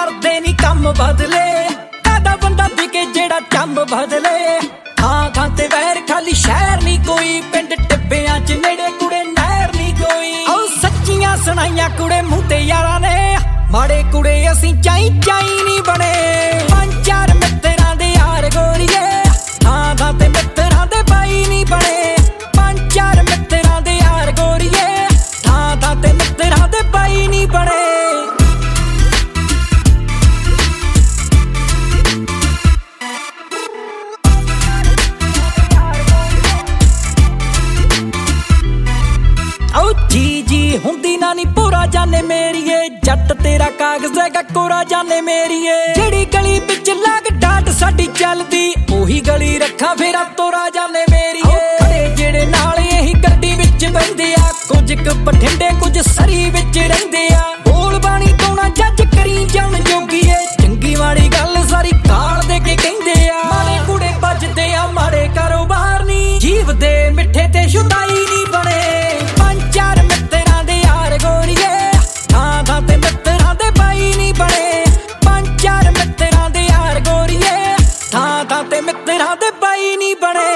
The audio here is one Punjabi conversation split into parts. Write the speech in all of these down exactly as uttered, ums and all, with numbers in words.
ਕਰਦੇ ਨੀ ਕੰਮ ਬਦਲੇ ਕਾਦਾ ਬੰਦਾ ਵਿਕੇ ਜਿਹੜਾ ਚੰਬ ਬਦਲੇ ਥਾਂ ਥਾਂ ਤੇ ਵੈਰ ਖਾਲੀ ਸ਼ਹਿਰ ਨੀ ਕੋਈ ਪਿੰਡ ਟਿੱਬਿਆਂ ਚ ਨੇੜੇ ਕੁੜੇ ਨਹਿਰ ਨੀ ਕੋਈ ਓ ਸੱਚੀਆਂ ਸੁਣਾਈਆਂ ਕੁੜੇ ਮੂੰਹ ਤੇ ਯਾਰਾਂ ਨੇ ਮਾੜੇ ਕੁੜੇ ਅਸੀਂ ਚਾਈ ਚਾਈ ਨੀ ਬਣੇ ਪੰਜ ਚਾਰ ਮਿੱਤਰਾਂ ਦੇ ਯਾਰ ਗੋਰੀਏ ਥਾਂ ਥਾਂ ਤੇ ਮਿੱਤਰਾਂ ਦੇ ਬਾਈ ਨੀ ਬਣੇ ਪੰਜ ਚਾਰ ਮਿੱਤਰਾਂ ਦੇ ਯਾਰ ਗੋਰੀਏ ਥਾਂ ਥਾਂ ਤੇ ਮਿੱਤਰਾਂ ਦੇ ਬਾਈ ਨੀ ਬਣੇ ਜੀ ਜੀ ਹੁੰਦੀ ਨਾ ਨੀ ਪੂਰਾ ਜਾਣੇ ਮੇਰੀਏ ਜੱਟ ਤੇਰਾ ਕਾਗਜ਼ ਹੈਗਾ ਕੋਰਾ ਜਾਣੇ ਮੇਰੀਏ ਜਿਹੜੀ ਗਲੀ ਵਿੱਚ ਲਾਗ ਡਾਟ ਸਾਡੀ ਚੱਲਦੀ ਉਹੀ ਗਲੀ ਰੱਖਾਂ ਫੇਰਾ ਤੋਰਾ ਜਾਣੇ ਮੇਰੀਏ ਖੜੇ ਜਿਹੜੇ ਨਾਲ ਇਹੀ ਗੱਡੀ ਵਿੱਚ ਬਹਿੰਦੇ ਆ ਕੁਝ ਕੁ ਬਠਿੰਡੇ ਕੁਝ ਸਰੀ ਵਿੱਚ ਰਹਿੰਦੇ ਆ ਬੋਲ ਬਾਣੀ ਤੋਂ ਨਾ ਜੱਜ ਕਰੀ ਜਾਣ ਜੋਗੀਏ ਚੰਗੀ ਮਾੜੀ ਗੱਲ ਸਾਰੀ ਕਾਲ ਦੇ ਕੇ ਕਹਿੰਦੇ ਆ ਮਾੜੇ ਕੁੜੇ ਵੱਜਦੇ ਆ ਮਾੜੇ ਕਾਰੋਬਾਰ ਨੀ ਜੀਵ ਦੇ ਮਿੱਠੇ ਤੇ ਸ਼ੁਦਾਈ ਨੀ ਬਣੇ ਚਾਰ ਮਿੱਤਰਾਂ ਦੇ ਯਾਰ ਗੋਰੀਏ ਥਾਂ ਥਾਂ ਤੇ ਮਿੱਤਰਾਂ ਦੇ ਬਾਈ ਨੀ ਬਣੇ ਪੰਜ ਚਾਰ ਮਿੱਤਰਾਂ ਦੇ ਯਾਰ ਗੋਰੀਏ ਥਾਂ ਥਾਂ ਤੇ ਮਿੱਤਰਾਂ ਦੇ ਬਾਈ ਨੀ ਬਣੇ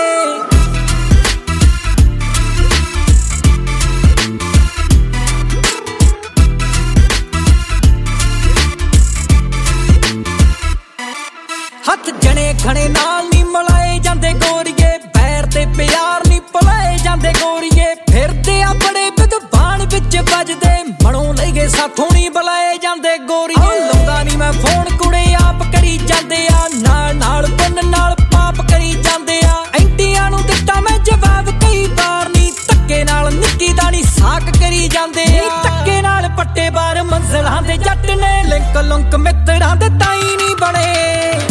ਹੱਥ ਜਣੇ ਖਣੇ ਨਾਲ ਨੀ ਮਿਲਾਏ ਜਾਂਦੇ ਗੋਰੀਏ ਬੈਰ ਤੇ ਪਿਆਰ ਨੀ ਭੁਲਾਏ ਜਾਂਦੇ ਗੋਰੀਏ ਫਿਰਦੇ ਆ ਬੜੇ ਵਿਦਵਾਨ ਵਿੱਚ ਵੱਜਦੇ ਮਣੋਂ ਲੈ ਗਏ ਸਾਥੋਂ ਨੀ ਬੁਲਾਏ ਜਾਂਦੇ ਗੋਰੀਏ ਲਾਉਂਦਾ ਨੀ ਮੈਂ ਫੋਨ ਕੁੜੇ ਆਪ ਕਰੀ ਜਾਂਦੇ ਆ ਨਾਲ ਨਾਲ ਪੁੰਨ ਨਾਲ ਪਾਪ ਕਰੀ ਜਾਂਦੇ ਆ ਐਂਟੀਆਂ ਨੂੰ ਦਿੱਤਾ ਮੈਂ ਜਵਾਬ ਕਈ ਵਾਰ ਨੀ ਧੱਕੇ ਨਾਲ ਨਿੱਕੀ ਦਾ ਨੀ ਸਾਕ ਕਰੀ ਜਾਂਦੇ ਆ ਧੱਕੇ ਨਾਲ ਪੱਟੇ ਬਾਰ ਮੰਜ਼ਲਾਂ ਦੇ ਜੱਟ ਨੇ ਲਿੰਕ ਲੁੰਕ ਮਿੱਤਰਾਂ ਦੇ ਤਾਈ ਨੀ ਬਣੇ